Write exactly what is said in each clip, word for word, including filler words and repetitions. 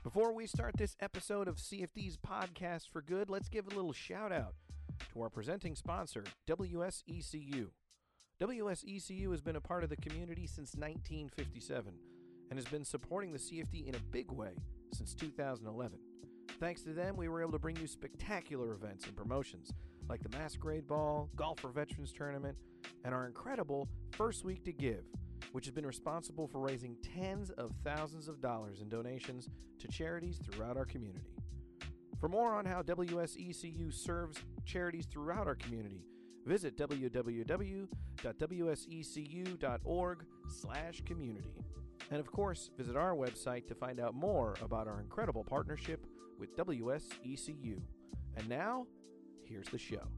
Before we start this episode of C F D's Podcast for Good, let's give a little shout out to our presenting sponsor, W S E C U. W S E C U has been a part of the community since nineteen fifty-seven and has been supporting the C F D in a big way since two thousand eleven. Thanks to them, we were able to bring you spectacular events and promotions like the Masquerade Ball, Golf for Veterans Tournament, and our incredible First Week to Give, which has been responsible for raising tens of thousands of dollars in donations to charities throughout our community. For more on how W S E C U serves charities throughout our community, visit w w w dot w s e c u dot org slash community. And of course, visit our website to find out more about our incredible partnership with W S E C U. And now, here's the show.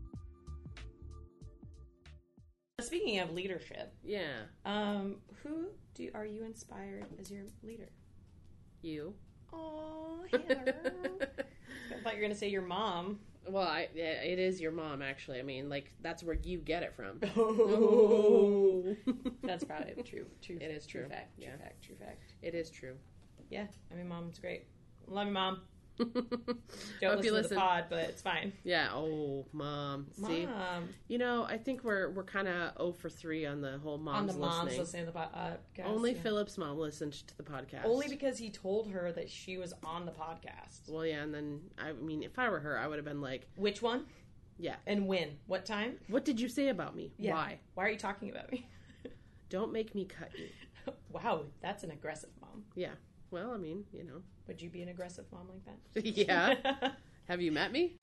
Speaking of leadership, yeah, um, who do are you inspired as your leader? You. Oh, Heather. I thought you were going to say your mom. Well, I, it is your mom, actually. I mean, like, that's where you get it from. Oh. That's probably true. True. It is true. True fact. True Yeah. fact. True fact. It is true. Yeah. I mean, mom's great. Love you, mom. Don't Hope listen, you to listen. the pod, but it's fine. Yeah. Oh, mom. See, Mom. you know, I think we're we're kind of oh for three on the whole mom's On the moms listening. listening to the podcast. Only yeah. Philip's mom listened to the podcast. Only because he told her that she was on the podcast. Well, yeah, and then I mean, if I were her, I would have been like, Which one? yeah. And when? What time? What did you say about me? Yeah. Why? Why are you talking about me? Don't make me cut you. Wow, that's an aggressive mom. Yeah. Well, I mean, you know. Would you be an aggressive mom like that? Yeah. Have you met me?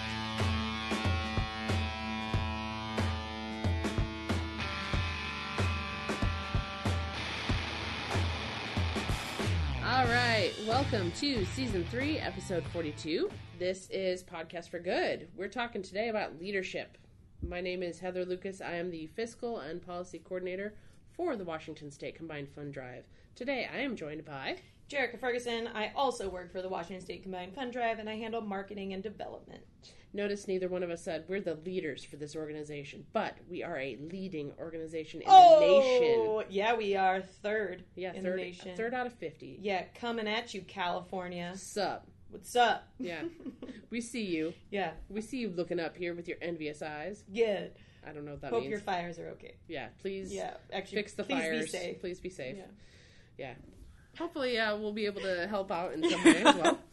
All right, welcome to Season three, Episode forty-two. This is Podcast for Good. We're talking today about leadership. My name is Heather Lucas. I am the Fiscal and Policy Coordinator for the Washington State Combined Fund Drive. Today, I am joined by... Jerica Ferguson. I also work for the Washington State Combined Fund Drive, and I handle marketing and development. Notice neither one of us said we're the leaders for this organization, but we are a leading organization in oh, the nation. Yeah, we are third Yeah, in third, the nation. third out of fifty. Yeah, coming at you, California. Sup? What's up? Yeah, we see you. Yeah. We see you looking up here with your envious eyes. Good. I don't know what that Hope means. your fires are okay. Yeah, please. Yeah, actually, fix the please fires. be safe. Please be safe. Yeah. Yeah. Hopefully, uh, we'll be able to help out in some way as well.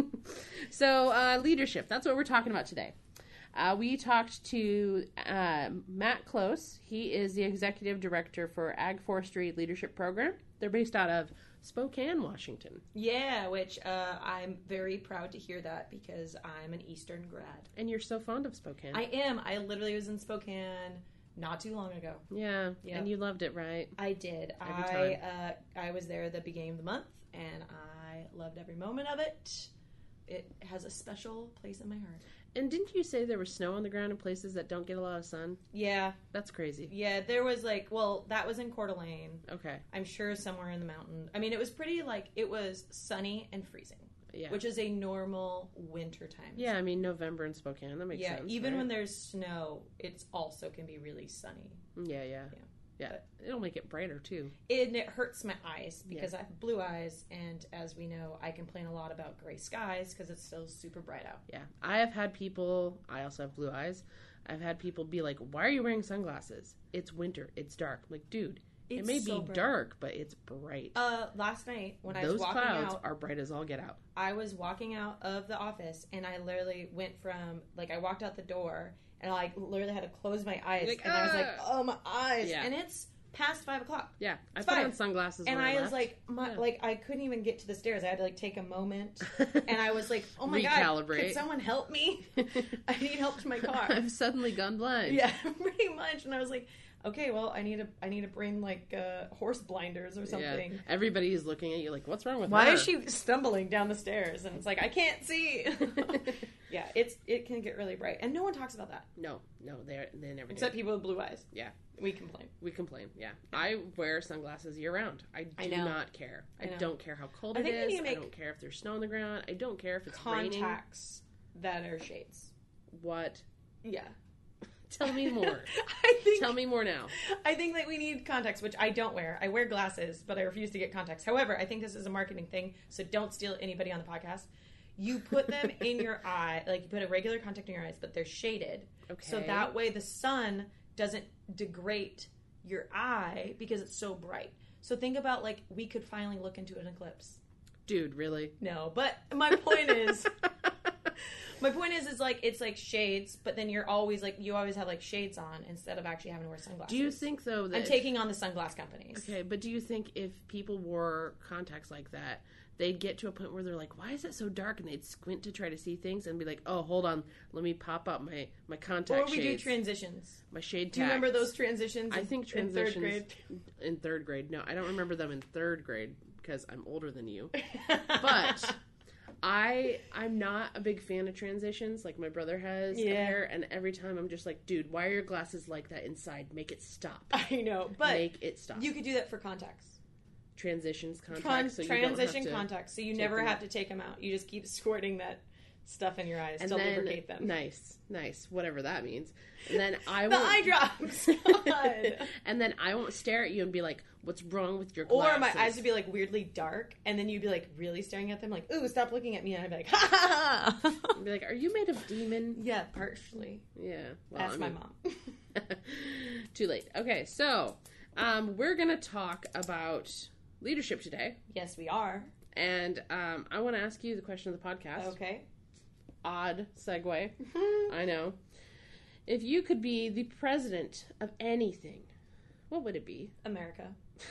So, uh, leadership. That's what we're talking about today. Uh, we talked to uh, Matt Close. He is the Executive Director for Ag Forestry Leadership Program. They're based out of Spokane, Washington. Yeah, which uh, I'm very proud to hear that because I'm an Eastern grad. And you're so fond of Spokane. I am. I literally was in Spokane not too long ago. Yeah, Yep. and you loved it, right? I did. Every I time. uh, I was there at the beginning of the month, and I loved every moment of it. It has a special place in my heart. And didn't you say there was snow on the ground in places that don't get a lot of sun? Yeah, That's crazy. yeah. There was like, well, that was in Coeur d'Alene. Okay. I'm sure somewhere in the mountain. I mean, it was pretty like it was sunny and freezing, Yeah. which is a normal winter time. Yeah, I mean, November in Spokane. That makes yeah. sense. Even right? when there's snow, it's also can be really sunny. Yeah, yeah. Yeah. Yeah. But- It'll make it brighter, too. And it hurts my eyes because I have blue eyes, and as we know, I complain a lot about gray skies because it's still super bright out. Yeah. I have had people, I also have blue eyes. I've had people be like, why are you wearing sunglasses? It's winter. It's dark. I'm like, dude, it It's may so be bright. dark, but it's bright. Uh, last night when I was Those walking clouds out, are bright as all get out. I was walking out of the office, and I literally went from like I walked out the door, and I like literally had to close my eyes, Like, and I was like, ah! oh my eyes, Yeah. and it's past five o'clock. Yeah. I It's put fine. on sunglasses And when I, I was left. like, my, Yeah. like I couldn't even get to the stairs. I had to like take a moment, and I was like, "Oh my god, Recalibrate. could someone help me? I need help to my car." I've suddenly gone blind. Yeah, pretty much. And I was like, "Okay, well, I need to, I need to bring like uh, horse blinders or something." Yeah. Everybody is looking at you like, what's wrong with Why her? is she stumbling down the stairs? And it's like I can't see. Yeah, it's it can get really bright, and no one talks about that No, no, they they never except do. people with blue eyes. Yeah. We complain. We complain, yeah. I wear sunglasses year round. I do I know. not care. I, I know. don't care how cold I it think we is. need to I make don't care if there's snow on the ground. I don't care if it's raining. Contacts that are shades. What? Yeah. Tell me more. I think, Tell me more now. I think that we need contacts, which I don't wear. I wear glasses, but I refuse to get contacts. However, I think this is a marketing thing, so don't steal anybody on the podcast. You put them in your eye, like you put a regular contact in your eyes, but they're shaded. Okay. So that way the sun doesn't degrade your eye because it's so bright. So think about, like, we could finally look into an eclipse. Dude, really? No, but my point is... My point is, is like, it's like shades, but then you're always like, you always have like shades on instead of actually having to wear sunglasses. Do you think, though, that... I'm taking on the sunglass companies. Okay, but do you think if people wore contacts like that, they'd get to a point where they're like, why is it so dark? And they'd squint to try to see things and be like, oh, hold on, let me pop up my, my contact Or we shades. do transitions. My shade Do you remember those transitions I in, think in transitions... third grade? In third grade. No, I don't remember them in third grade because I'm older than you. But... I I'm not a big fan of transitions like my brother has Yeah. hair, and every time I'm just like, dude, why are your glasses like that inside? Make it stop. I know, but Make it stop. you could do that for contacts. Transitions contacts, Con- so you transition don't have to contacts, so you take never them have out. to take them out. You just keep squirting that stuff in your eyes and to then, lubricate them. Nice, nice, whatever that means. And then I The won't, eye drops. God. and then I won't stare at you and be like, "What's wrong with your Or glasses?" my eyes would be like weirdly dark, and then you'd be like really staring at them, like, "Ooh, stop looking at me!" And I'd be like, "Ha ha ha!" I'd be like, "Are you made of demon?" Yeah, partially. Yeah, well, That's I my mean- mom. Too late. Okay, so um, we're gonna talk about leadership today, Yes, we are. and um, I want to ask you the question of the podcast. Okay. Odd segue, I know. If you could be the president of anything, what would it be? America.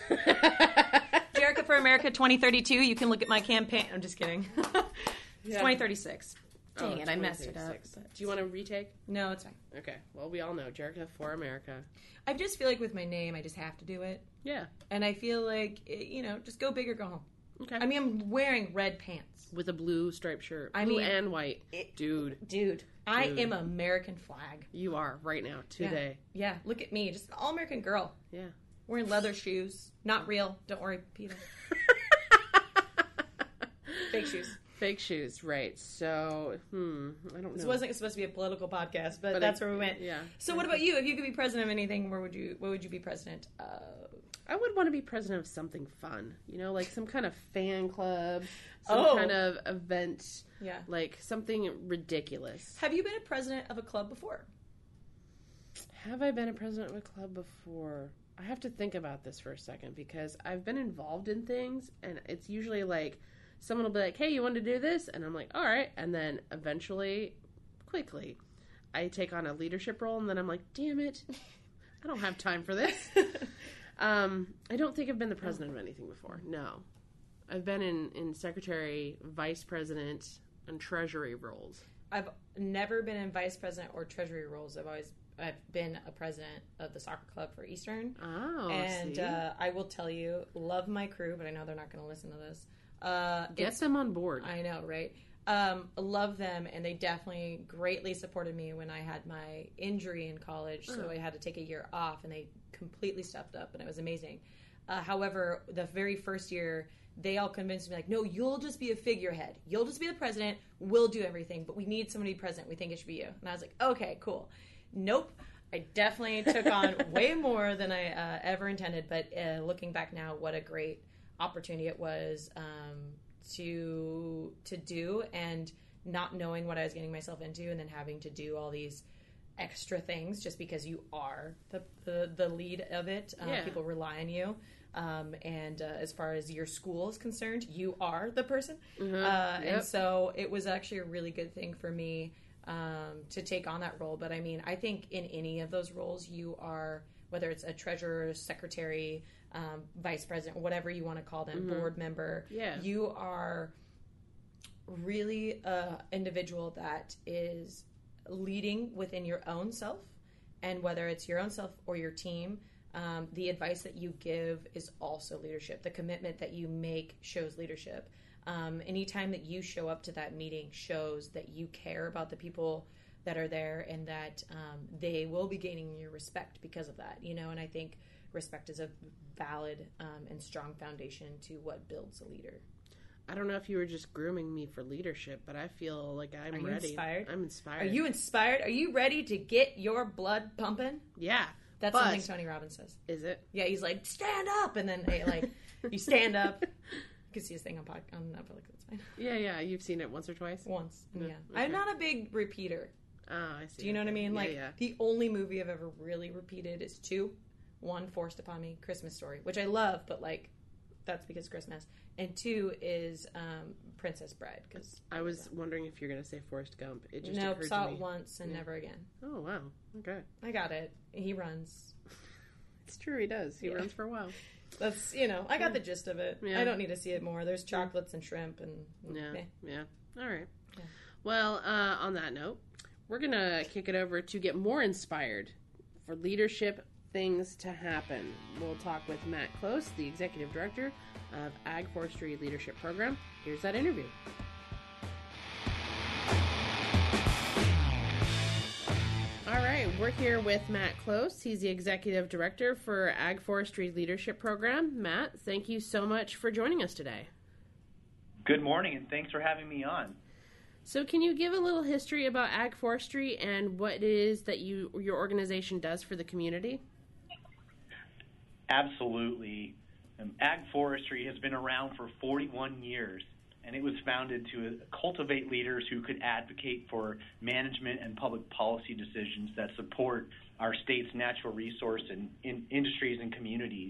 Jerica for America twenty thirty-two. You can look at my campaign. I'm just kidding. It's Yeah. twenty thirty-six. Oh, Dang it, I messed it up. twenty thirty-six. Do you want to retake? No, it's fine. Okay. Well, we all know Jerica for America. I just feel like with my name, I just have to do it. Yeah. And I feel like, it- you know, just go big or go home. Okay. I mean, I'm wearing red pants. With a blue striped shirt, I blue mean, and white, it- dude. Dude, I Dude. am American flag. You are right now, today. Yeah, look at me. Just an all-American girl. Yeah. Wearing leather shoes. Not real. Don't worry, Peter. Fake shoes. Fake shoes, right? So, hmm, I don't know. This wasn't supposed to be a political podcast, but, But that's it- where we went. yeah. So, what about you? If you could be president of anything, where would you? What would you be president of? I would want to be president of something fun, you know, like some kind of fan club, some Oh. kind of event, Yeah. like something ridiculous. Have you been a president of a club before? Have I been a president of a club before? I have to think about this for a second because I've been involved in things, and it's usually like someone will be like, hey, you want to do this? And I'm like, all right. And then eventually, quickly, I take on a leadership role, and then I'm like, damn it, I don't have time for this. um, I don't think I've been the president of anything before. No. I've been in, in secretary, vice president, and treasury roles. I've never been in vice president or treasury roles. I've always I've been a president of the soccer club for Eastern. Oh, and see? uh, I will tell you, love my crew, but I know they're not going to listen to this. Uh, Get it's- them on board. I know, right? Um, love them, and they definitely greatly supported me when I had my injury in college, so Oh. I had to take a year off, and they completely stepped up, and it was amazing. Uh, however, the very first year, they all convinced me, like, no, you'll just be a figurehead. You'll just be the president. We'll do everything, but we need somebody to be president. We think it should be you. And I was like, okay, cool. Nope. I definitely took on way more than I uh, ever intended, but uh, looking back now, what a great opportunity it was um, to to do, and not knowing what I was getting myself into, and then having to do all these extra things just because you are the the, the lead of it. Uh, Yeah. People rely on you. Um, and uh, as far as your school is concerned, you are the person. Mhm. Uh, Yep. And so it was actually a really good thing for me um, to take on that role. But I mean, I think in any of those roles, you are, whether it's a treasurer, secretary, um, vice president, whatever you want to call them, Mhm. board member, Yeah. you are really a individual that is leading within your own self. And whether it's your own self or your team, um, the advice that you give is also leadership. The commitment that you make shows leadership. Um, anytime that you show up to that meeting shows that you care about the people that are there, and that um, they will be gaining your respect because of that. You know, and I think respect is a valid um, and strong foundation to what builds a leader. I don't know if you were just grooming me for leadership, but I feel like I'm Are you ready. inspired? I'm inspired. Are you inspired? Are you ready to get your blood pumping? Yeah. That's but, something Tony Robbins says. Is it? Yeah, he's like, stand up, and then hey, like you stand up. You can see his thing on pod, on Netflix. That's fine. Yeah, yeah. You've seen it once or twice. Once. Yeah. Okay. I'm not a big repeater. Oh, I see. Do you know what I mean? Yeah, Like yeah. the only movie I've ever really repeated is two. One, Forced Upon Me, Christmas Story, which I love, but like that's because Christmas. And two is um, Princess Bride, because I was wondering if you're going to say Forrest Gump. It just nope, occurred saw to it me. once and Yeah. never again. Oh, wow. Okay. I got it. He runs. It's true, he does. He Yeah. runs for a while. That's, you know, I got the gist of it. Yeah. I don't need to see it more. There's chocolates and shrimp and Yeah, meh. yeah. All right. Yeah. Well, uh, on that note, we're going to kick it over to get more inspired for leadership things to happen. We'll talk with Matt Close, the Executive Director of Ag Forestry Leadership Program. Here's that interview. All right, we're here with Matt Close. He's the Executive Director for Ag Forestry Leadership Program. Matt, thank you so much for joining us today. Good morning, and thanks for having me on. So can you give a little history about ag forestry and what it is that you your organization does for the community? Absolutely. Um, ag forestry has been around for forty-one years, and it was founded to cultivate leaders who could advocate for management and public policy decisions that support our state's natural resource and in industries and communities.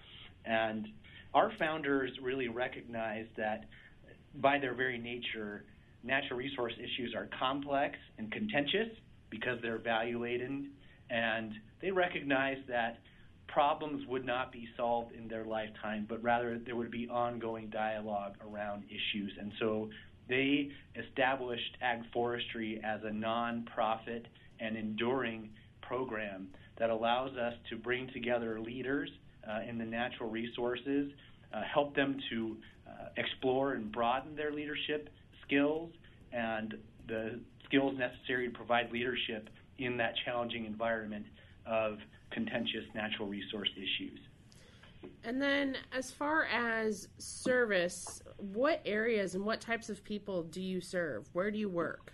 And our founders really recognized that by their very nature, natural resource issues are complex and contentious because they're value-laden, and they recognize that problems would not be solved in their lifetime, but rather there would be ongoing dialogue around issues. And so they established ag forestry as a nonprofit and enduring program that allows us to bring together leaders uh, in the natural resources, uh, help them to uh, explore and broaden their leadership skills and the skills necessary to provide leadership in that challenging environment of contentious natural resource issues. And then as far as service, what areas and what types of people do you serve? Where do you work?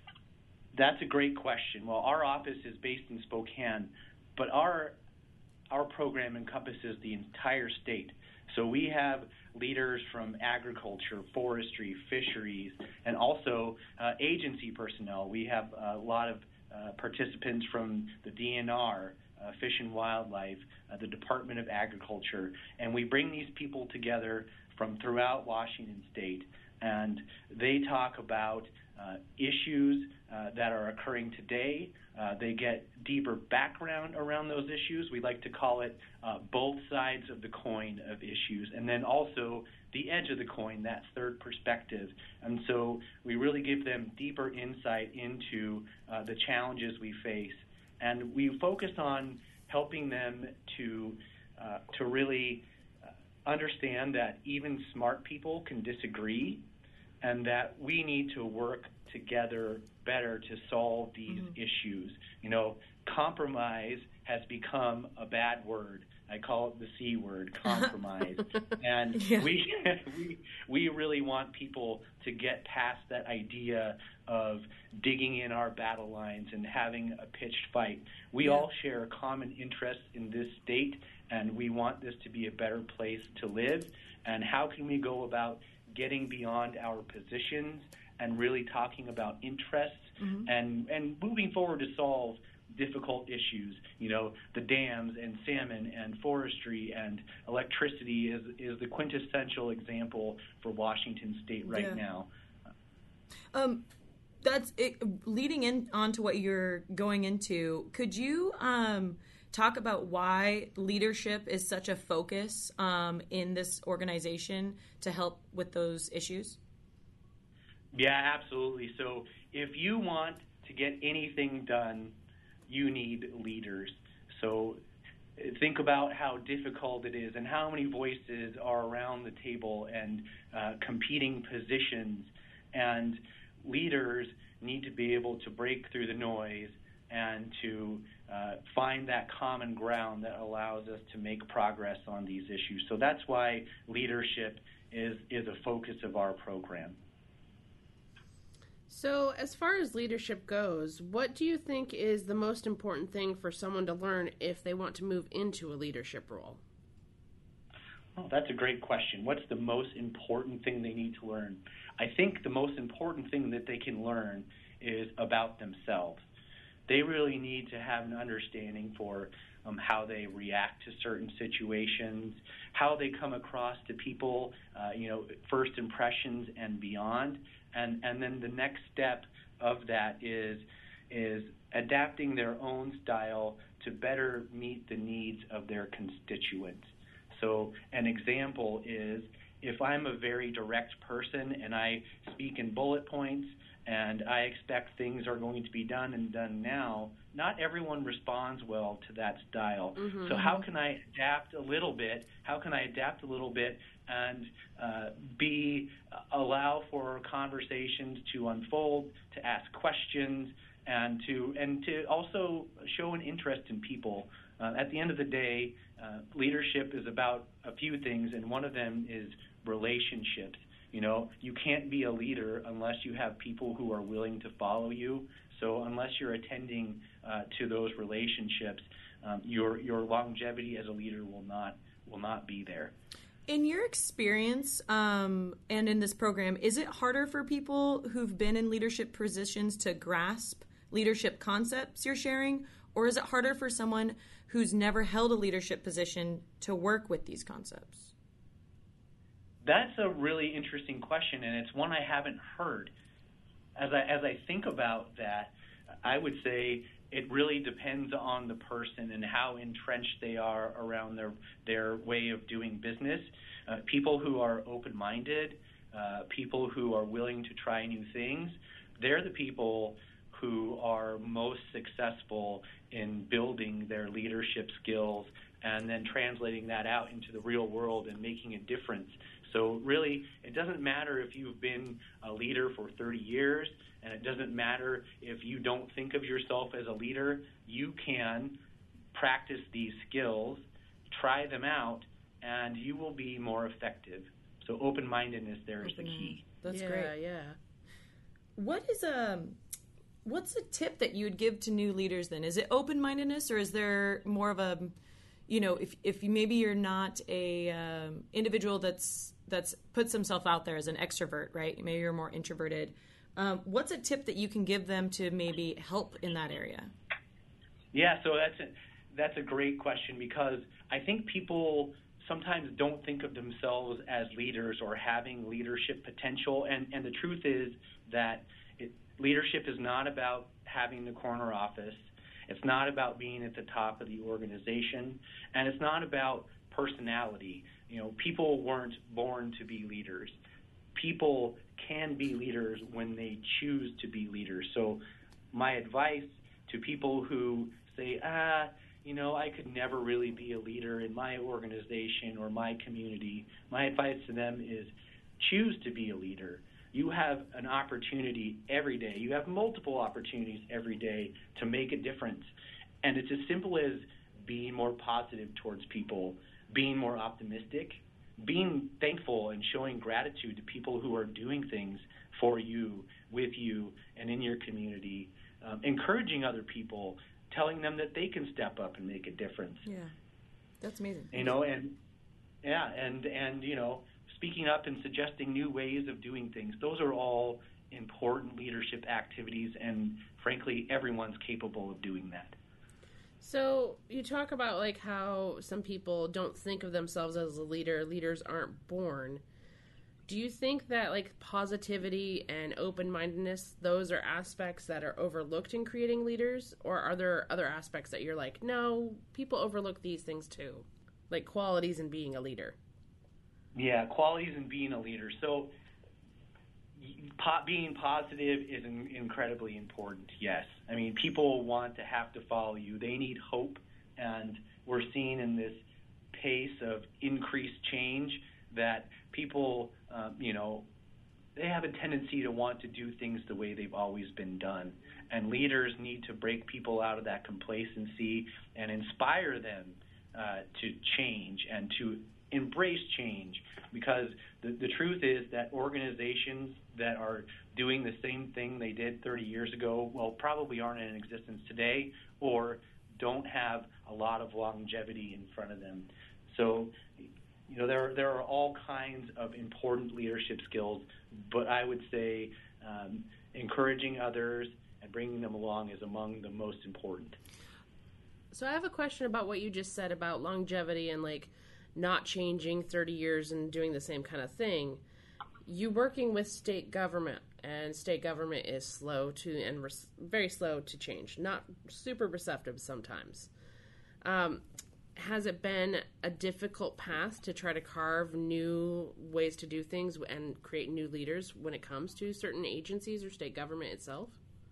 That's a great question. Well, our office is based in Spokane, but our our program encompasses the entire state. So we have leaders from agriculture, forestry, fisheries, and also uh, agency personnel. We have a lot of uh, participants from the D N R, uh, Fish and Wildlife, uh, the Department of Agriculture, and we bring these people together from throughout Washington State, and they talk about uh, issues uh, that are occurring today. Uh, they get deeper background around those issues. We like to call it uh, both sides of the coin of issues, and then also the edge of the coin, that third perspective. And so we really give them deeper insight into uh, the challenges we face. And we focus on helping them to, uh, to really uh, understand that even smart people can disagree, and that we need to work together better to solve these mm-hmm. issues. You know, compromise has become a bad word. I call it the C word, compromise. and yeah. we, we we really want people to get past that idea of digging in our battle lines and having a pitched fight. We yeah. all share a common interest in this state, and we want this to be a better place to live. And how can we go about getting beyond our positions and really talking about interests mm-hmm. and, and moving forward to solve difficult issues? You know, the dams and salmon and forestry and electricity is, is the quintessential example for Washington State right yeah. now. Um, that's it, leading in on to what you're going into. Could you um, talk about why leadership is such a focus um, in this organization to help with those issues? Yeah, absolutely. So if you want to get anything done, you need leaders. So think about how difficult it is and how many voices are around the table and uh, competing positions. And leaders need to be able to break through the noise and to uh, find that common ground that allows us to make progress on these issues. So that's why leadership is, is a focus of our program. So as far as leadership goes, what do you think is the most important thing for someone to learn if they want to move into a leadership role? Oh, that's a great question. What's the most important thing they need to learn? I think the most important thing that they can learn is about themselves. They really need to have an understanding for um, how they react to certain situations, how they come across to people, uh, you know, first impressions and beyond. And, and then the next step of that is, is adapting their own style to better meet the needs of their constituents. So an example is if I'm a very direct person and I speak in bullet points and I expect things are going to be done and done now, not everyone responds well to that style. Mm-hmm. So how can I adapt a little bit? How can I adapt a little bit and uh, be allow for conversations to unfold, to ask questions, and to and to also show an interest in people? Uh, at the end of the day, uh, leadership is about a few things, and one of them is relationships. You know, you can't be a leader unless you have people who are willing to follow you. So unless you're attending uh, to those relationships, um, your your longevity as a leader will not will not be there. In your experience, um, and in this program, is it harder for people who've been in leadership positions to grasp leadership concepts you're sharing, or is it harder for someone who's never held a leadership position to work with these concepts? That's a really interesting question, and it's one I haven't heard. As I as I think about that, I would say it really depends on the person and how entrenched they are around their their way of doing business. Uh, people who are open-minded, uh, people who are willing to try new things, they're the people who are most successful in building their leadership skills and then translating that out into the real world and making a difference. So really, it doesn't matter if you've been a leader for thirty years, and it doesn't matter if you don't think of yourself as a leader. You can practice these skills, try them out, and you will be more effective. So open-mindedness there is the key. That's yeah, great. Yeah. What is a what's a tip that you would give to new leaders then? Is it open-mindedness, or is there more of a, you know, if if maybe you're not a um, individual that's that's puts himself out there as an extrovert, right? Maybe you're more introverted. Um, what's a tip that you can give them to maybe help in that area? Yeah, so that's a, that's a great question, because I think people sometimes don't think of themselves as leaders or having leadership potential, and, and the truth is that it, leadership is not about having the corner office. It's not about being at the top of the organization, and it's not about personality. You know, people weren't born to be leaders. People can be leaders when they choose to be leaders. So my advice to people who say, ah, you know, I could never really be a leader in my organization or my community, my advice to them is choose to be a leader. You have an opportunity every day. You have multiple opportunities every day to make a difference. And it's as simple as being more positive towards people, being more optimistic, being thankful and showing gratitude to people who are doing things for you, with you, and in your community, um, encouraging other people, telling them that they can step up and make a difference. Yeah, that's amazing. You know, and yeah, and, and you know, speaking up and suggesting new ways of doing things, those are all important leadership activities, and frankly, everyone's capable of doing that. So you talk about like how some people don't think of themselves as a leader. Leaders aren't born. Do you think that like positivity and open-mindedness, those are aspects that are overlooked in creating leaders? Or are there other aspects that you're like, no, people overlook these things too, like qualities in being a leader? Yeah, qualities in being a leader. So po- being positive is in- incredibly important, yes. I mean, people want to have to follow you. They need hope, and we're seeing in this pace of increased change that people, um, you know, they have a tendency to want to do things the way they've always been done. And leaders need to break people out of that complacency and inspire them uh, to change and to embrace change, because the, the truth is that organizations that are doing the same thing they did thirty years ago, well, probably aren't in existence today or don't have a lot of longevity in front of them. So, you know, there, there are all kinds of important leadership skills, but I would say um, encouraging others and bringing them along is among the most important. So I have a question about what you just said about longevity and, like, not changing thirty years and doing the same kind of thing. You working with state government, and state government is slow to and res- very slow to change, not super receptive sometimes. Um, has it been a difficult path to try to carve new ways to do things and create new leaders when it comes to certain agencies or state government itself?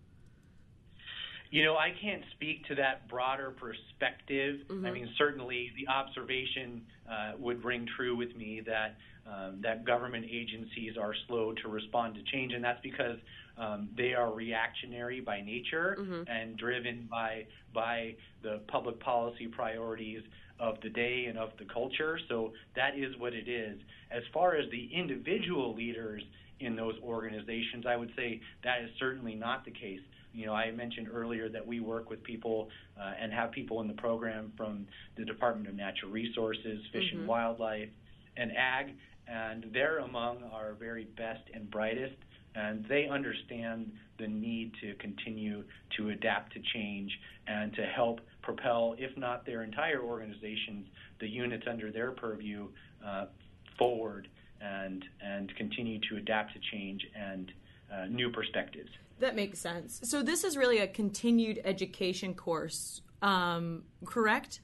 You know, I can't speak to that broader perspective. Mm-hmm. I mean, certainly the observation uh, would ring true with me that um, that government agencies are slow to respond to change, and that's because um, they are reactionary by nature mm-hmm. and driven by by the public policy priorities of the day and of the culture. So that is what it is. As far as the individual leaders in those organizations, I would say that is certainly not the case. You know, I mentioned earlier that we work with people uh, and have people in the program from the Department of Natural Resources, Fish mm-hmm. and Wildlife, and Ag, and they're among our very best and brightest, and they understand the need to continue to adapt to change and to help propel, if not their entire organizations, the units under their purview uh, forward and and continue to adapt to change and uh, new perspectives. That makes sense. So this is really a continued education course, um, correct?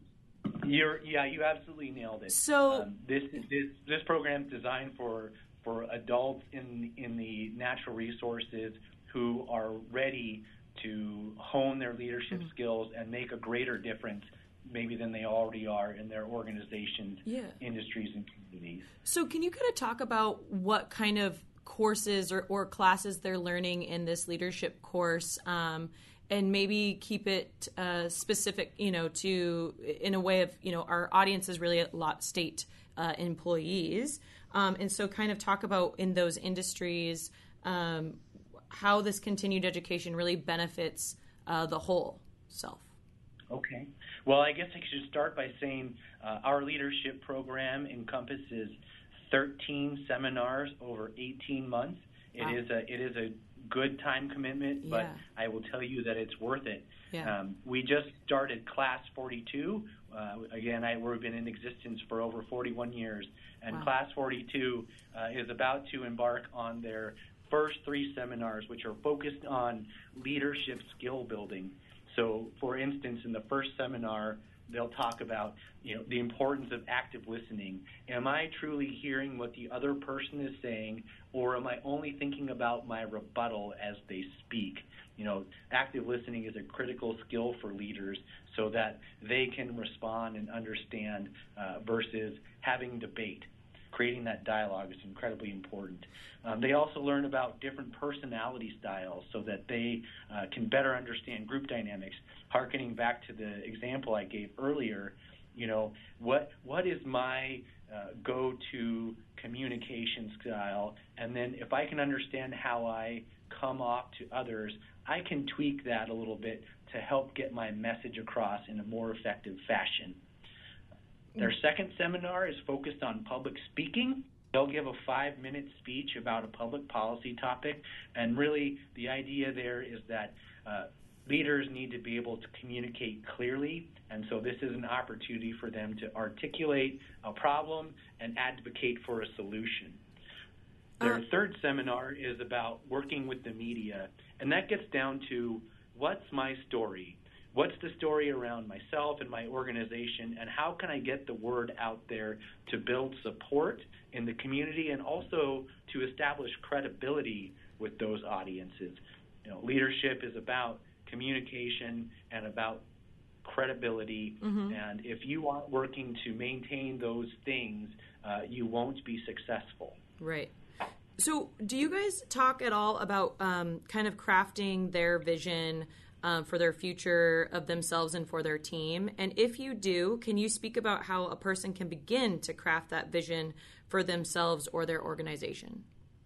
You're, yeah, you absolutely nailed it. So um, this this this program is designed for for adults in in the natural resources who are ready to hone their leadership mm-hmm. skills and make a greater difference, maybe than they already are in their organizations, yeah. industries, and communities. So can you kind of talk about what kind of courses or, or classes they're learning in this leadership course, um, and maybe keep it uh, specific, you know, to in a way of, you know, our audience is really a lot state uh, employees, um, and so kind of talk about in those industries um, how this continued education really benefits uh, the whole self. Okay. Well, I guess I should start by saying uh, our leadership program encompasses thirteen seminars over eighteen months. It wow. is a it is a good time commitment, yeah. but I will tell you that it's worth it. Yeah. Um, we just started Class forty-two. Uh, again, I, we've been in existence for over forty-one years, and wow. Class forty-two uh, is about to embark on their first three seminars, which are focused on leadership skill building. So, for instance, in the first seminar, they'll talk about, you know, the importance of active listening. Am I truly hearing what the other person is saying, or am I only thinking about my rebuttal as they speak? You know, active listening is a critical skill for leaders so that they can respond and understand uh, versus having debate. Creating that dialogue is incredibly important. Um, they also learn about different personality styles so that they uh, can better understand group dynamics. Harkening back to the example I gave earlier, you know, what what is my uh, go-to communication style? And then if I can understand how I come off to others, I can tweak that a little bit to help get my message across in a more effective fashion. Their second seminar is focused on public speaking. They'll give a five-minute speech about a public policy topic, and really the idea there is that uh, leaders need to be able to communicate clearly, and so this is an opportunity for them to articulate a problem and advocate for a solution. Their uh, third seminar is about working with the media, and that gets down to what's my story? What's the story around myself and my organization, and how can I get the word out there to build support in the community and also to establish credibility with those audiences? You know, leadership is about communication and about credibility, mm-hmm. and if you aren't working to maintain those things, uh, you won't be successful. Right. So do you guys talk at all about um, kind of crafting their vision um, for their future of themselves and for their team? And if you do, can you speak about how a person can begin to craft that vision for themselves or their organization?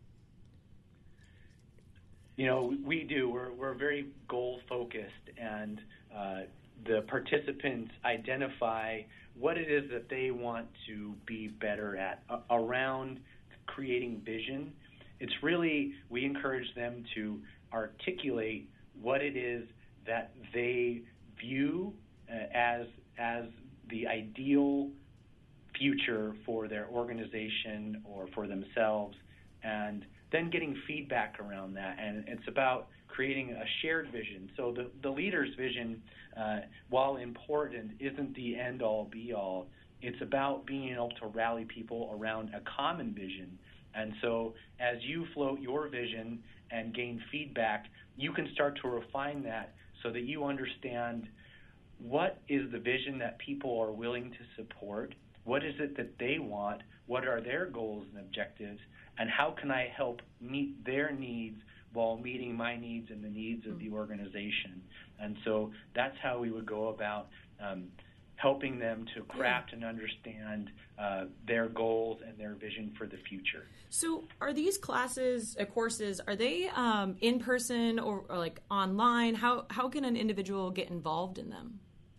You know, we do. We're, we're very goal-focused, and uh, the participants identify what it is that they want to be better at uh, around creating vision. It's really, we encourage them to articulate what it is that they view uh, as as the ideal future for their organization or for themselves, and then getting feedback around that. And it's about creating a shared vision. So the, the leader's vision, uh, while important, isn't the end-all, be-all. It's about being able to rally people around a common vision. And so as you float your vision and gain feedback, you can start to refine that so that you understand what is the vision that people are willing to support, what is it that they want, what are their goals and objectives, and how can I help meet their needs while meeting my needs and the needs of the organization. And so that's how we would go about um, helping them to craft and understand uh, their goals and their vision for the future. So are these classes, uh, courses, are they um, in person or, or like online? How how can an individual get involved in them?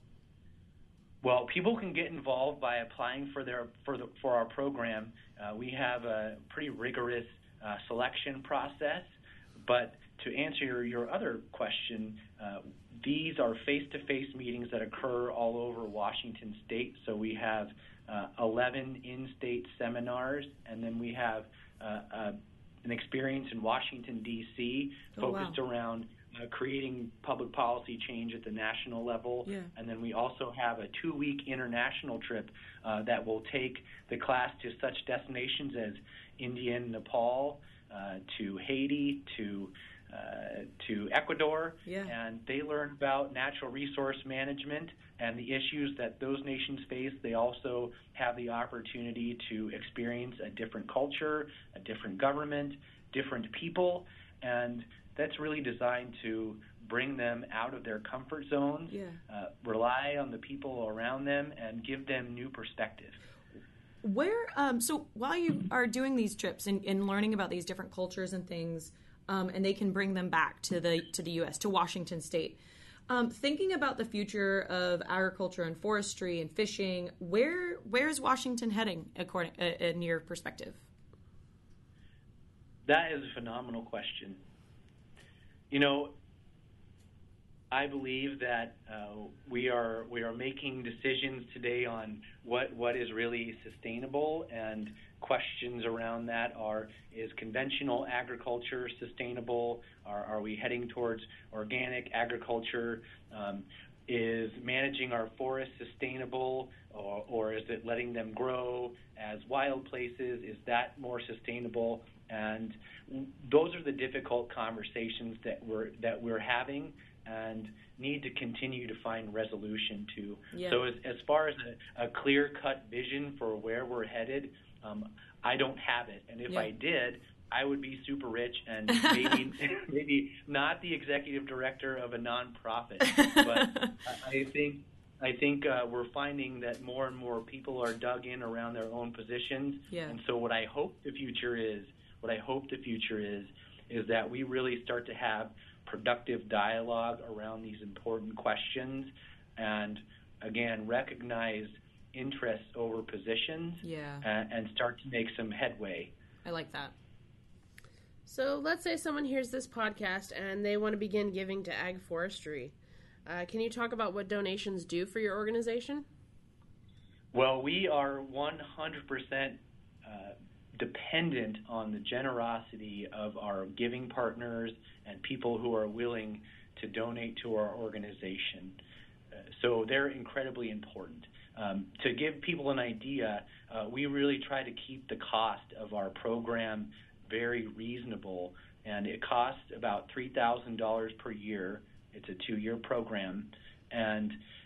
Well, people can get involved by applying for their for the, for our program. Uh, we have a pretty rigorous uh, selection process. But to answer your, your other question, uh, these are face-to-face meetings that occur all over Washington State. So we have uh, eleven in-state seminars, and then we have uh, uh, an experience in Washington, D C, focused oh, wow. around uh, creating public policy change at the national level. Yeah. And then we also have a two-week international trip uh, that will take the class to such destinations as India and Nepal, uh, to Haiti, to Uh, to Ecuador, yeah. and they learn about natural resource management and the issues that those nations face. They also have the opportunity to experience a different culture, a different government, different people, and that's really designed to bring them out of their comfort zones, yeah. uh, rely on the people around them, and give them new perspective. Where, um, so while you are doing these trips and, and learning about these different cultures and things, Um, and they can bring them back to the to the U S, to Washington State. Um, thinking about the future of agriculture and forestry and fishing, where where is Washington heading, according uh, in your perspective? That is a phenomenal question. You know, I believe that uh, we are we are making decisions today on what what is really sustainable, and questions around that are: is conventional agriculture sustainable? Are, are we heading towards organic agriculture? Um, is managing our forests sustainable, or, or is it letting them grow as wild places? Is that more sustainable? And those are the difficult conversations that we're that we're having and need to continue to find resolution to. Yeah. So as, as far as a, a clear-cut vision for where we're headed, um, I don't have it. And if yeah. I did, I would be super rich and maybe maybe not the executive director of a nonprofit. But I think I think uh, we're finding that more and more people are dug in around their own positions. Yeah. And so what I hope the future is, what I hope the future is, is that we really start to have productive dialogue around these important questions, and again recognize interests over positions, yeah. and, and start to make some headway. I like that. So let's say someone hears this podcast and they want to begin giving to ag forestry. Uh, can you talk about what donations do for your organization? Well, we are one hundred percent uh, dependent on the generosity of our giving partners and people who are willing to donate to our organization. Uh, so they're incredibly important. Um, to give people an idea, uh, we really try to keep the cost of our program very reasonable, and it costs about three thousand dollars per year. It's a two-year program, and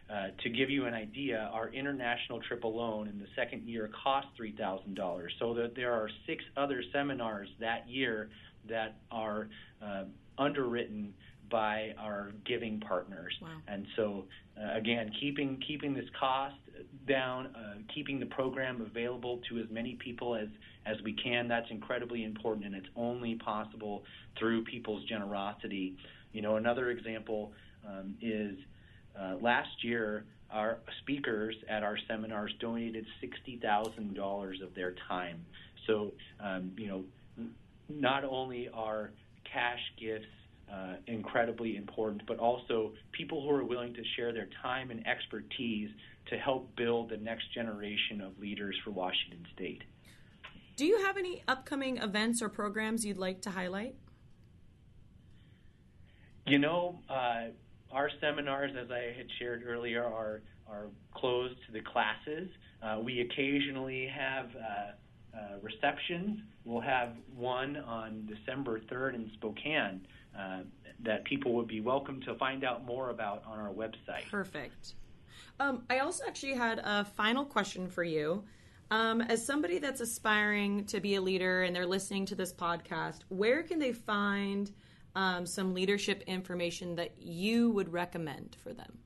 uh, to give you an idea, our international trip alone in the second year cost three thousand dollars. So that there are six other seminars that year that are uh, underwritten by our giving partners. Wow. And so, uh, again, keeping keeping this cost down, uh, keeping the program available to as many people as, as we can, that's incredibly important, and it's only possible through people's generosity. You know, another example um, is uh, last year, our speakers at our seminars donated sixty thousand dollars of their time. So, um, you know, not only are cash gifts Uh, incredibly important, but also people who are willing to share their time and expertise to help build the next generation of leaders for Washington State. Do you have any upcoming events or programs you'd like to highlight? You know, uh, our seminars, as I had shared earlier, are are closed to the classes. Uh, we occasionally have uh, uh, receptions. We'll have one on December third in Spokane. Uh, that people would be welcome to find out more about on our website. Perfect. Um, I also actually had a final question for you. Um, as somebody that's aspiring to be a leader and they're listening to this podcast, where can they find um, some leadership information that you would recommend for them?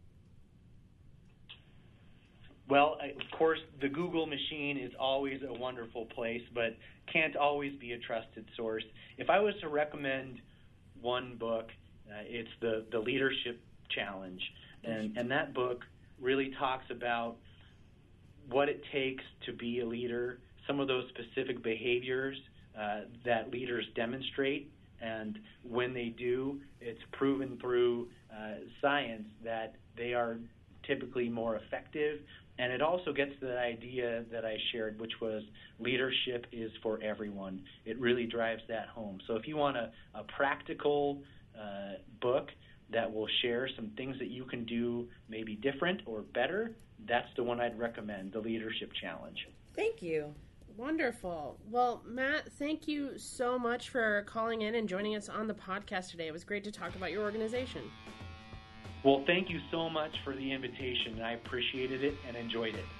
Well, of course, the Google machine is always a wonderful place, but can't always be a trusted source. If I was to recommend one book, uh, it's the, the Leadership Challenge. And, and that book really talks about what it takes to be a leader, some of those specific behaviors uh, that leaders demonstrate. And when they do, it's proven through uh, science that they are typically more effective. And it also gets to the idea that I shared, which was leadership is for everyone. It really drives that home. So if you want a, a practical uh, book that will share some things that you can do maybe different or better, that's the one I'd recommend, the Leadership Challenge. Thank you. Wonderful. Well, Matt, thank you so much for calling in and joining us on the podcast today. It was great to talk about your organization. Well, thank you so much for the invitation. I appreciated it and enjoyed it.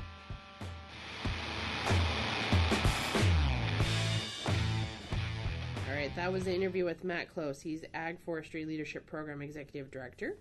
All right, that was the interview with Matt Close. He's Ag Forestry Leadership Program Executive Director.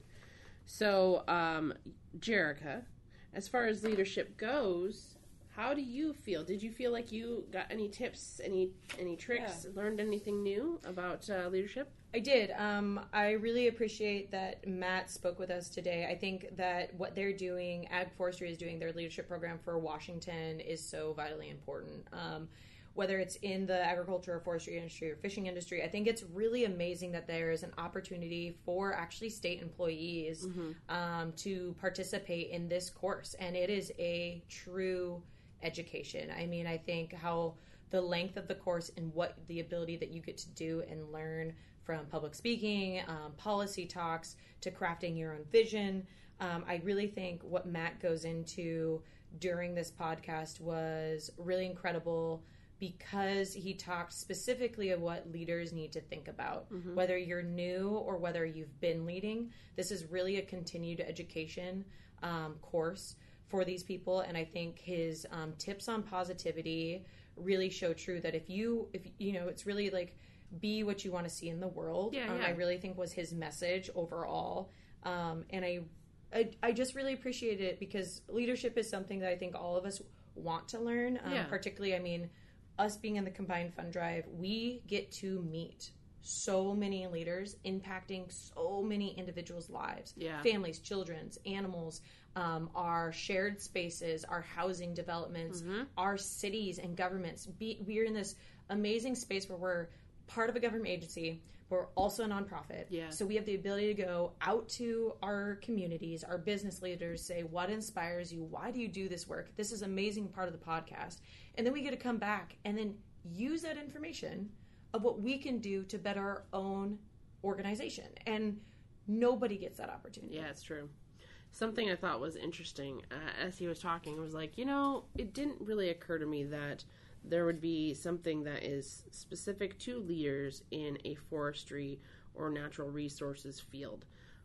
So, um, Jerica, as far as leadership goes, how do you feel? Did you feel like you got any tips, any any tricks, yeah. learned anything new about uh, leadership? I did. Um, I really appreciate that Matt spoke with us today. I think that what they're doing, Ag Forestry is doing, their leadership program for Washington is so vitally important. Um, whether it's in the agriculture or forestry industry or fishing industry, I think it's really amazing that there is an opportunity for actually state employees mm-hmm. um, to participate in this course. And it is a true education. I mean, I think how the length of the course and what the ability that you get to do and learn from public speaking, um, policy talks, to crafting your own vision. Um, I really think what Matt goes into during this podcast was really incredible because he talked specifically of what leaders need to think about. Mm-hmm. Whether you're new or whether you've been leading, this is really a continued education um, course for these people. And I think his um, tips on positivity really show true that if you, if you know, it's really like, be what you want to see in the world. Yeah, um, yeah. I really think was his message overall. Um, and I, I I just really appreciated it because leadership is something that I think all of us want to learn. Um, yeah. Particularly, I mean, us being in the Combined Fund Drive, we get to meet so many leaders impacting so many individuals' lives. Yeah. Families, children's, animals, um, our shared spaces, our housing developments, mm-hmm. our cities and governments. Be, we're in this amazing space where we're part of a government agency, but we're also a nonprofit. Yeah. So we have the ability to go out to our communities, our business leaders, say, what inspires you? Why do you do this work? This is an amazing part of the podcast. And then we get to come back and then use that information of what we can do to better our own organization. And nobody gets that opportunity. Yeah, it's true. Something I thought was interesting uh, as he was talking was like, you know, it didn't really occur to me that there would be something that is specific to leaders in a forestry or natural resources field.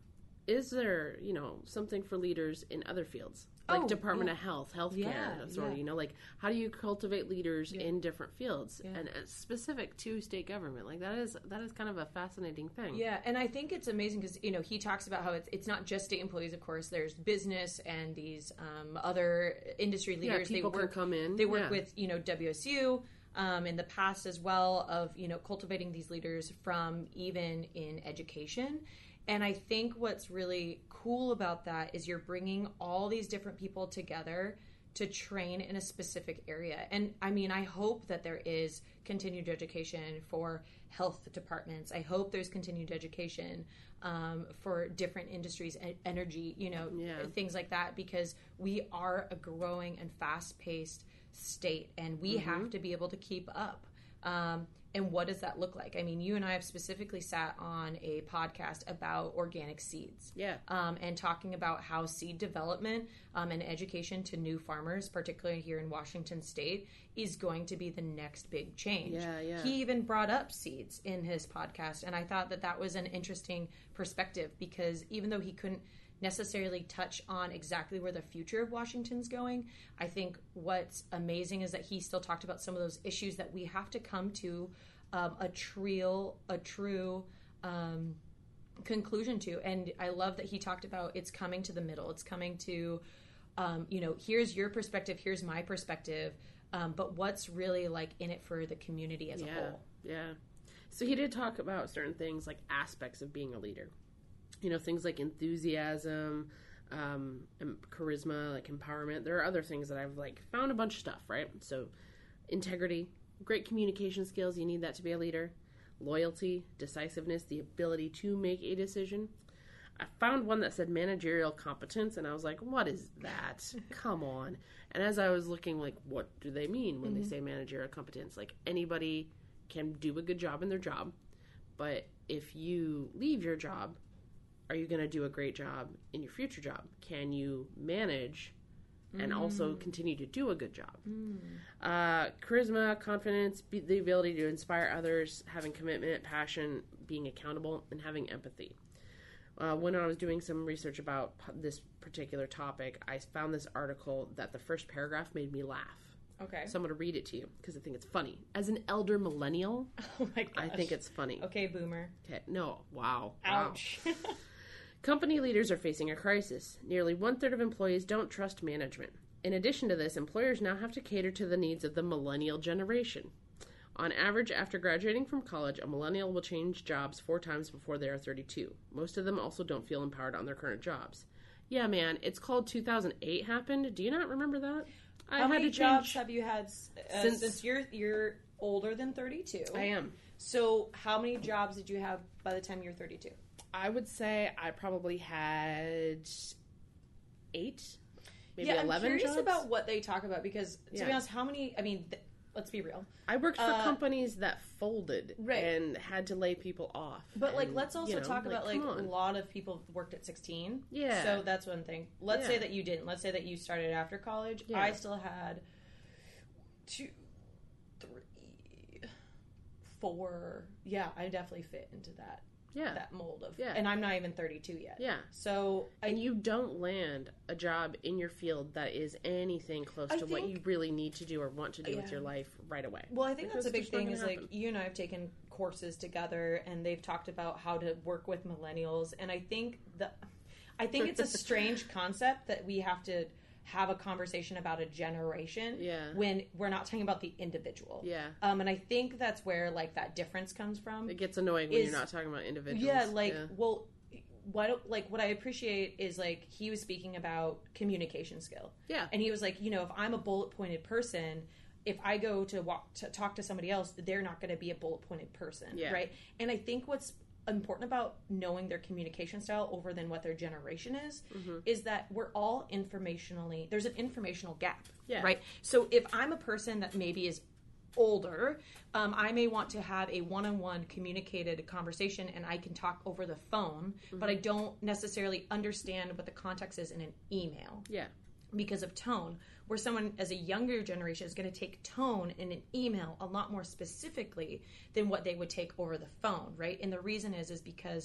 is there, you know, something for leaders in other fields? Like Oh, Department yeah. of Health, Healthcare Yeah, Authority, yeah. you know, like how do you cultivate leaders Yeah. in different fields Yeah. and it's specific to state government? Like that is that is kind of a fascinating thing. Yeah, and I think it's amazing because, you know, he talks about how it's, it's not just state employees, of course. There's business and these um, other industry Yeah, leaders. people they work, can come in. They work Yeah. with, you know, W S U um, in the past as well of, you know, cultivating these leaders from even in education. And I think what's really cool about that is you're bringing all these different people together to train in a specific area. And I mean, I hope that there is continued education for health departments. I hope there's continued education um, for different industries, e- energy, you know, Yeah. things like that, because we are a growing and fast-paced state, and we Mm-hmm. have to be able to keep up. Um, and what does that look like? I mean, you and I have specifically sat on a podcast about organic seeds. Yeah. Um, and talking about how seed development um, and education to new farmers, particularly here in Washington State, is going to be the next big change. Yeah, yeah. He even brought up seeds in his podcast, and I thought that that was an interesting perspective because even though he couldn't necessarily touch on exactly where the future of Washington's going, I think what's amazing is that he still talked about some of those issues that we have to come to um, a true, a true um, conclusion to. And I love that he talked about it's coming to the middle. It's coming to, um, you know, here's your perspective, here's my perspective, um, but what's really like in it for the community as yeah. a whole. Yeah. So he did talk about certain things like aspects of being a leader. You know, things like enthusiasm, um, and charisma, like empowerment. There are other things that I've like found a bunch of stuff, right? So integrity, great communication skills. You need that to be a leader. Loyalty, decisiveness, the ability to make a decision. I found one that said managerial competence, and I was like, what is that? Come on. And as I was looking, like, what do they mean when mm-hmm. they say managerial competence? Like, anybody can do a good job in their job, but if you leave your job, are you going to do a great job in your future job? Can you manage and mm. also continue to do a good job? Mm. Uh, charisma, confidence, be, the ability to inspire others, having commitment, passion, being accountable, and having empathy. Uh, when I was doing some research about p- this particular topic, I found this article that the first paragraph made me laugh. Okay. So I'm going to read it to you because I think it's funny. As an elder millennial, oh my gosh. I think it's funny. Okay, boomer. Okay, no, wow. Ouch. Wow. Company leaders are facing a crisis. Nearly one-third of employees don't trust management. In addition to this, employers now have to cater to the needs of the millennial generation. On average, after graduating from college, a millennial will change jobs four times before they are thirty-two. Most of them also don't feel empowered on their current jobs. Yeah, man, it's called two thousand eight happened. Do you not remember that? I How had many to jobs have you had uh, since, since you're you're older than thirty-two? I am. So how many jobs did you have by the time you were thirty-two? I would say I probably had eight, maybe yeah, eleven I'm curious jobs. about what they talk about because, to yeah. be honest, how many, I mean, th- let's be real. I worked for uh, companies that folded right. and had to lay people off. But, and, like, let's also you know, talk like, about, like, on. a lot of people worked at sixteen. Yeah. So that's one thing. Let's yeah. say that you didn't. Let's say that you started after college. Yeah. I still had two, three, four. Yeah, I definitely fit into that. Yeah. That mold of. Yeah. And I'm not even thirty-two yet. Yeah. So. And I, you don't land a job in your field that is anything close I to what think, you really need to do or want to do yeah. with your life right away. Well, I think because that's a big thing is happen. like you and I have taken courses together and they've talked about how to work with millennials. And I think the, I think it's a strange concept that we have to have a conversation about a generation yeah. when we're not talking about the individual. Yeah. Um, and I think that's where like that difference comes from. It gets annoying when is, you're not talking about individuals. Yeah, like yeah. well, what like what I appreciate is like he was speaking about communication skill. Yeah. And he was like, you know, if I'm a bullet pointed person, if I go to walk to talk to somebody else, they're not going to be a bullet pointed person, yeah. right? And I think what's important about knowing their communication style over than what their generation is mm-hmm. is that we're all informationally there's an informational gap, yeah. right? So if I'm a person that maybe is older, um, I may want to have a one-on-one communicated conversation and I can talk over the phone, mm-hmm. but I don't necessarily understand what the context is in an email. Yeah. Because of tone, where someone as a younger generation is going to take tone in an email a lot more specifically than what they would take over the phone, right? And the reason is is because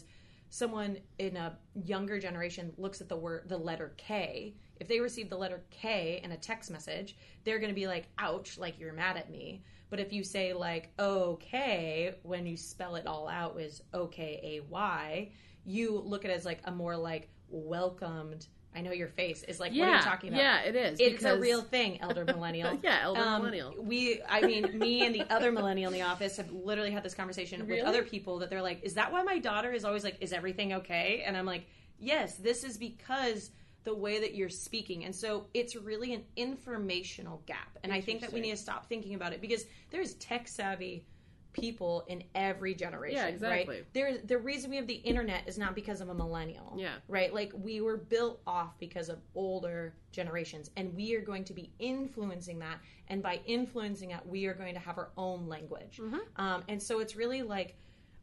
someone in a younger generation looks at the word, the letter K, if they receive the letter K in a text message, they're going to be like, ouch, like you're mad at me. But if you say like, okay, when you spell it all out is O K A Y, you look at it as like a more like welcomed, I know your face is like, yeah, what are you talking about? Yeah, it is. It's because... a real thing, elder millennial. yeah, elder um, millennial. We, I mean, me and the other millennial in the office have literally had this conversation really? with other people that they're like, is that why my daughter is always like, is everything okay? And I'm like, yes, this is because the way that you're speaking. And so it's really an informational gap. And I think that we need to stop thinking about it because there's tech savvy people in every generation. Yeah, exactly. Right? There, the reason we have the internet is not because of a millennial. Yeah. Right? Like we were built off because of older generations, and we are going to be influencing that. And by influencing that, we are going to have our own language. Mm-hmm. Um, and so it's really like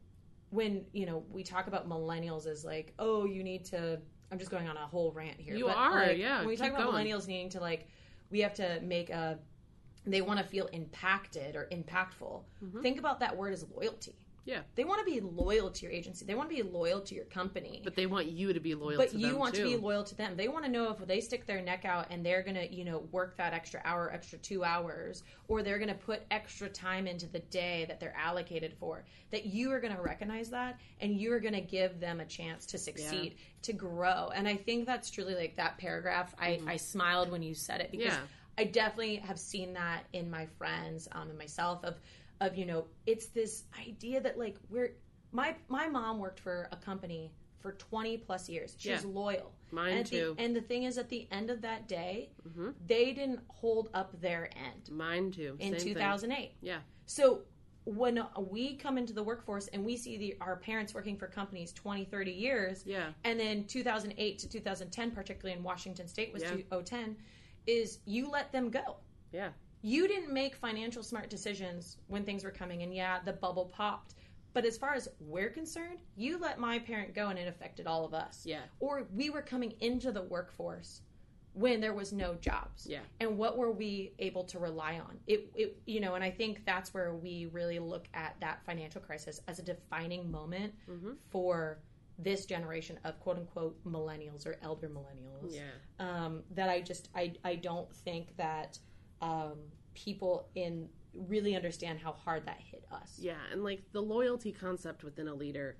when, you know, we talk about millennials as like, oh, you need to, I'm just going on a whole rant here. You but are, like, yeah. When we talk keep about going. millennials needing to like, we have to make a, they want to feel impacted or impactful. Mm-hmm. Think about that word as loyalty. Yeah. They want to be loyal to your agency. They want to be loyal to your company. But they want you to be loyal but to them, you want too. to be loyal to them. They want to know if they stick their neck out and they're going to, you know, work that extra hour, extra two hours, or they're going to put extra time into the day that they're allocated for, that you are going to recognize that and you are going to give them a chance to succeed, yeah. to grow. And I think that's truly like that paragraph. Mm-hmm. I, I smiled when you said it because yeah. I definitely have seen that in my friends um, and myself of, of, you know, it's this idea that like we're, My my mom worked for a company for twenty plus years. She yeah. was loyal. Mine and too. The, and the thing is, at the end of that day, mm-hmm. they didn't hold up their end. Mine too. In Same two thousand eight. Thing. Yeah. So when we come into the workforce and we see the, our parents working for companies twenty, thirty years, yeah. and then two thousand eight to two thousand ten, particularly in Washington State was yeah. two thousand ten, is you let them go. Yeah. You didn't make financial smart decisions when things were coming, and yeah, the bubble popped. But as far as we're concerned, you let my parent go and it affected all of us. Yeah. Or we were coming into the workforce when there was no jobs. Yeah. And what were we able to rely on? It, it, you know, and I think that's where we really look at that financial crisis as a defining moment mm-hmm. for this generation of quote unquote millennials or elder millennials. Yeah. Um, that I just, I, I don't think that um, people in really understand how hard that hit us. Yeah, and like the loyalty concept within a leader,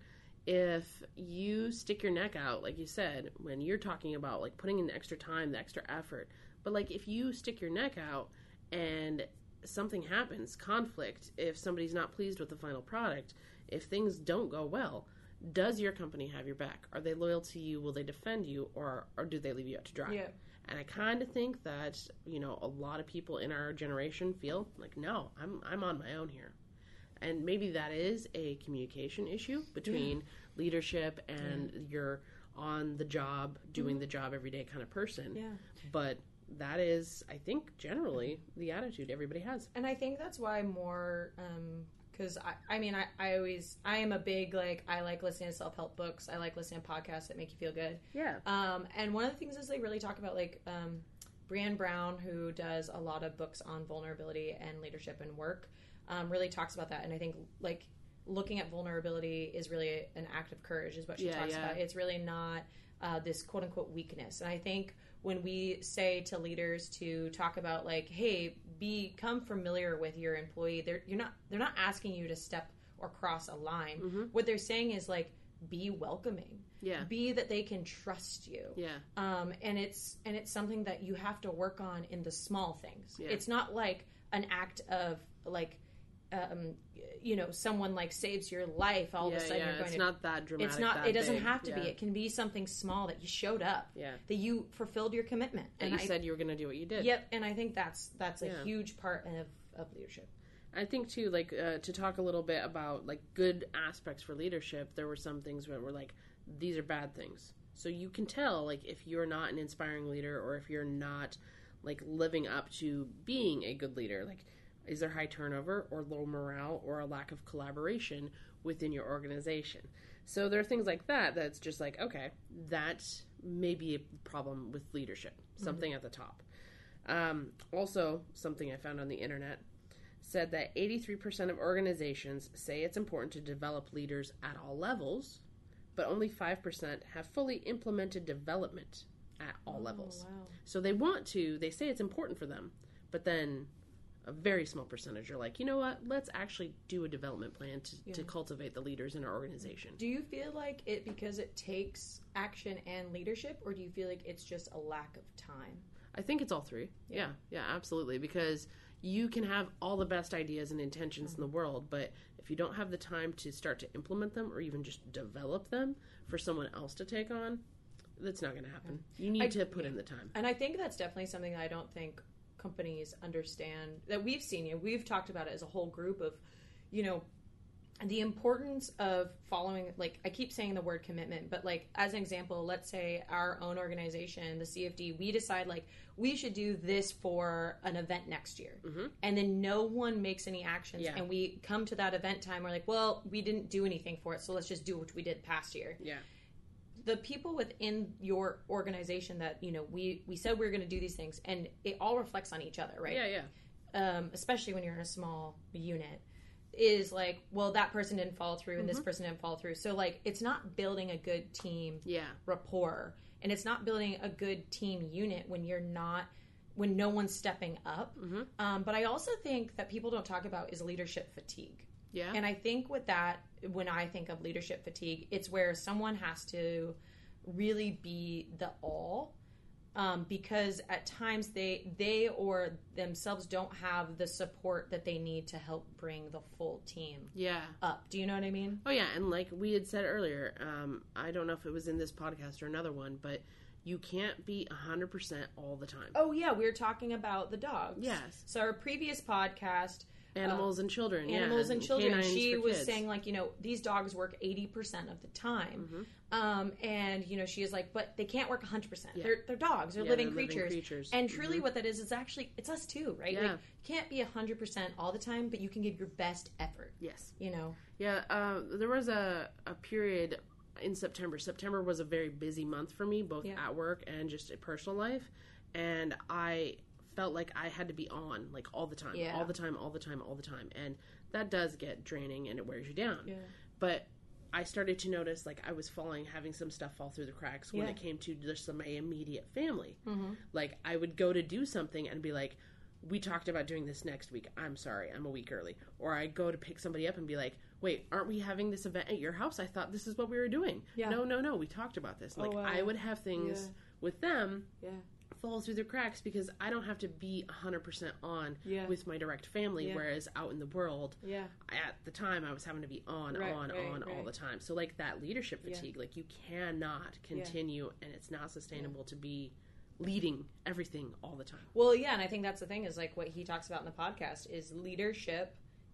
if you stick your neck out, like you said, when you're talking about like putting in the extra time, the extra effort, but like if you stick your neck out and something happens, conflict, if somebody's not pleased with the final product, if things don't go well, does your company have your back? Are they loyal to you? Will they defend you? Or, or do they leave you out to dry? Yeah. And I kind of think that, you know, a lot of people in our generation feel like, no, I'm I'm on my own here. And maybe that is a communication issue between yeah. leadership and yeah. your on the job, doing mm-hmm. the job every day kind of person. Yeah. But that is, I think, generally the attitude everybody has. And I think that's why more, because um, I, I mean, I, I always, I am a big, like, I like listening to self-help books. I like listening to podcasts that make you feel good. Yeah. Um, and one of the things is they really talk about, like, um, Brené Brown, who does a lot of books on vulnerability and leadership and work, um, really talks about that. And I think, like, looking at vulnerability is really an act of courage, is what she yeah, talks yeah. about. It's really not uh, this quote-unquote weakness. And I think when we say to leaders to talk about, like, hey, become familiar with your employee, they're you're not they're not asking you to step or cross a line. Mm-hmm. What they're saying is, like, be welcoming. Yeah. Be that they can trust you. Yeah. Um, and it's and it's something that you have to work on in the small things. Yeah. It's not like an act of, like, um, you know, someone like saves your life, all yeah, of a sudden yeah. you're going it's to... It's not that dramatic. It's not, that it doesn't big. have to yeah. be. It can be something small that you showed up. Yeah. That you fulfilled your commitment. That and you I, said you were going to do what you did. Yep, and I think that's that's a yeah. huge part of, of leadership. I think, too, like, uh, to talk a little bit about, like, good aspects for leadership, there were some things where we're like, these are bad things. So you can tell, like, if you're not an inspiring leader or if you're not, like, living up to being a good leader. Like, is there high turnover or low morale or a lack of collaboration within your organization? So there are things like that that's just like, okay, that may be a problem with leadership, something mm-hmm. at the top. Um, also, something I found on the internet said that eighty-three percent of organizations say it's important to develop leaders at all levels, but only five percent have fully implemented development at all Oh, levels. wow. So they want to, they say it's important for them, but then a very small percentage are like, you know what, let's actually do a development plan to, Yeah. to cultivate the leaders in our organization. Do you feel like it because it takes action and leadership, or do you feel like it's just a lack of time? I think it's all three. Yeah. Yeah, yeah, absolutely. Because you can have all the best ideas and intentions Mm-hmm. in the world, but if you don't have the time to start to implement them or even just develop them for someone else to take on, that's not going to happen. You need I- to put yeah. in the time. And I think that's definitely something that I don't think companies understand, that we've seen. You know, we've talked about it as a whole group of, you know, the importance of following, like, I keep saying the word commitment, but like, as an example, let's say our own organization, the C F D, we decide like we should do this for an event next year. Mm-hmm. And then no one makes any actions. Yeah. And we come to that event time, we're like, well, we didn't do anything for it, so let's just do what we did past year. Yeah. The people within your organization that, you know, we, we said we were going to do these things, and it all reflects on each other, right? Yeah, yeah. Um, especially when you're in a small unit, is like, well, that person didn't follow through and Mm-hmm. this person didn't follow through. So, like, it's not building a good team Yeah. rapport, and it's not building a good team unit when you're not, when no one's stepping up. Mm-hmm. Um, but I also think that people don't talk about is leadership fatigue. Yeah. And I think with that, when I think of leadership fatigue, it's where someone has to really be the all, um, because at times they they or themselves don't have the support that they need to help bring the full team yeah. up. Do you know what I mean? Oh, yeah. And like we had said earlier, um, I don't know if it was in this podcast or another one, but you can't be one hundred percent all the time. Oh yeah, we were talking about the dogs. Yes. So our previous podcast, Animals and children. animals yeah, and children. canines She for was kids. saying, like, you know, these dogs work eighty percent of the time. Mm-hmm. Um, and, you know, she is like, but they can't work one hundred percent. Yeah. They're, they're dogs. They're Yeah, living they're living creatures. creatures. And truly Mhm. what that is, is actually, it's us too, right? Yeah. Like, you can't be one hundred percent all the time, but you can give your best effort, Yes. you know? Yeah, uh, there was a, a period in September. September was a very busy month for me, both Yeah. at work and just in personal life. And I felt like I had to be on, like, all the time. Yeah. All the time, all the time, all the time. And that does get draining and it wears you down. Yeah. But I started to notice, like, I was falling, having some stuff fall through the cracks when Yeah. it came to just my immediate family. Mm-hmm. Like, I would go to do something and be like, we talked about doing this next week. I'm sorry, I'm a week early. Or I'd go to pick somebody up and be like, wait, aren't we having this event at your house? I thought this is what we were doing. Yeah. No, no, no, we talked about this. Oh, Like, wow. I would have things Yeah. with them Yeah. fall through the cracks because I don't have to be one hundred percent on Yeah. with my direct family, Yeah. whereas out in the world, Yeah. at the time I was having to be on, Right, on, right, on all right. the time. So, like, that leadership Yeah. fatigue, like, you cannot continue and it's not sustainable to be leading everything all the time. Well, yeah, and I think that's the thing, is like what he talks about in the podcast is leadership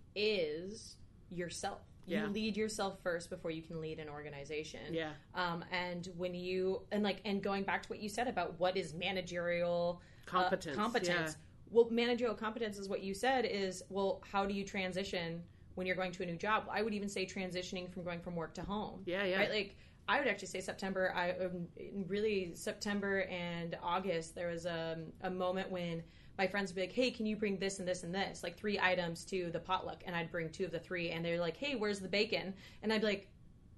is yourself. Yeah. You lead yourself first before you can lead an organization. Yeah. Um, and when you and like and going back to what you said about what is managerial uh, Competence, competence. yeah. Well, managerial competence is what you said is, well, how do you transition when you're going to a new job? I would even say transitioning from going from work to home. Yeah, yeah. Right? Like, I would actually say September. I um, really September and August. There was a, a moment when my friends would be like, "Hey, can you bring this and this and this, like three items to the potluck?" And I'd bring two of the three, and they're like, "Hey, where's the bacon?" And I'd be like,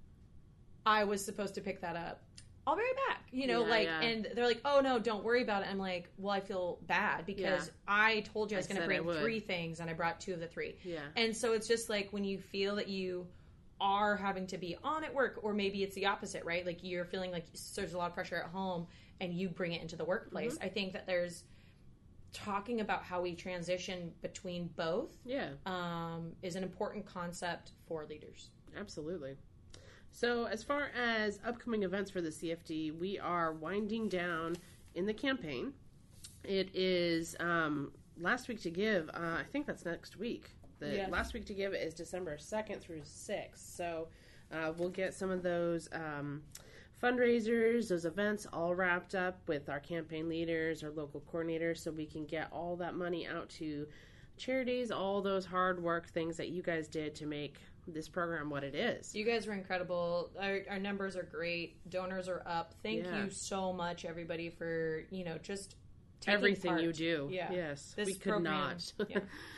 "I was supposed to pick that up. I'll be right back." You know, Yeah, like, yeah. and they're like, "Oh no, don't worry about it." I'm like, "Well, I feel bad because Yeah. I told you I was I going to said I bring would. three things, and I brought two of the three." Yeah. And so it's just like when you feel that you are having to be on at work, or maybe it's the opposite, right? Like you're feeling like there's a lot of pressure at home and you bring it into the workplace. Mm-hmm. I think that there's talking about how we transition between both Yeah. um, is an important concept for leaders. Absolutely. So, as far as upcoming events for the C F D, we are winding down in the campaign. It is um, Last Week to Give. Uh, I think that's next week. The Yeah. Last Week to Give is December second through sixth. So, uh, we'll get some of those um, fundraisers, those events all wrapped up with our campaign leaders, our local coordinators, so we can get all that money out to charities, all those hard work things that you guys did to make this program what it is. You guys were incredible. Our, our numbers are great. Donors are up. Thank Yeah. you so much, everybody, for, you know, just taking Everything part. you do. Yeah. Yes. This we could program- not. yeah.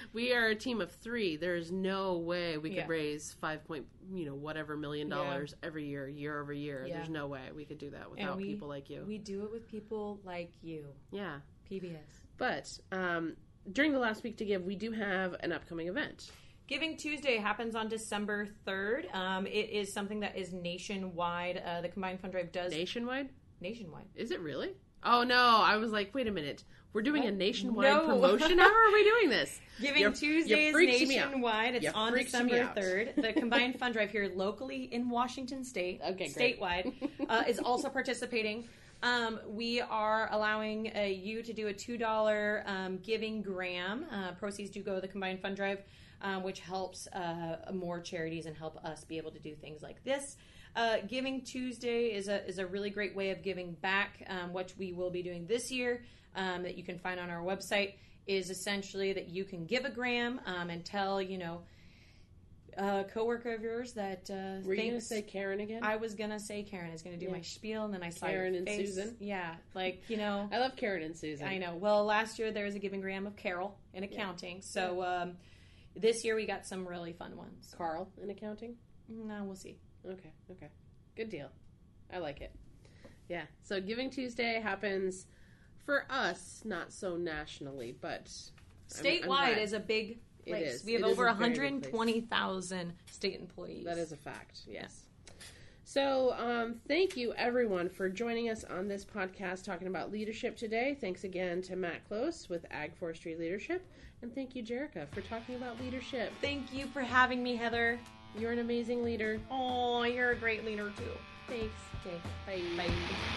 We are a team of three. There's no way we could Yeah. raise five point, you know, whatever million dollars Yeah. every year, year over year. Yeah. There's no way we could do that And without we- people like you. We do it with people like you. Yeah. P B S. But um, during the last week to give, we do have an upcoming event. Giving Tuesday happens on December third. Um, it is something that is nationwide. Uh, the Combined Fund Drive does Nationwide? nationwide. Is it really? Oh, no. I was like, wait a minute. We're doing a nationwide No. promotion? How are we doing this? Giving You're- Tuesday you is freaked me out. nationwide. It's You on freaked me December out. third. The Combined Fund Drive here locally in Washington State, Okay, great. statewide, uh, is also participating. Um, we are allowing uh, you to do a two dollars um, giving gram. Uh, proceeds do go to the Combined Fund Drive, um, which helps uh, more charities and help us be able to do things like this. Uh, Giving Tuesday is a is a really great way of giving back, um, which we will be doing this year. Um, that you can find on our website is essentially that you can give a gram um, and tell you know a coworker of yours that uh, Were you going to thinks say Karen again? I was gonna say Karen is gonna do Yeah. my spiel and then I saw Karen your and face. Susan? Yeah, like you know. I love Karen and Susan. I know. Well, last year there was a giving gram of Carol in accounting, so um, this year we got some really fun ones. Carl in accounting? No, we'll see. Okay, okay. Good deal. I like it. Yeah. So Giving Tuesday happens for us, not so nationally, but I'm- I'm Statewide glad. is a big It place. is. We have It is over a very big place. one hundred twenty thousand state employees. That is a fact. Yes. So, um, thank you everyone for joining us on this podcast talking about leadership today. Thanks again to Matt Close with Ag Forestry Leadership, and thank you, Jerica, for talking about leadership. Thank you for having me, Heather. You're an amazing leader. Oh, you're a great leader too. Thanks. Okay. Bye. Bye.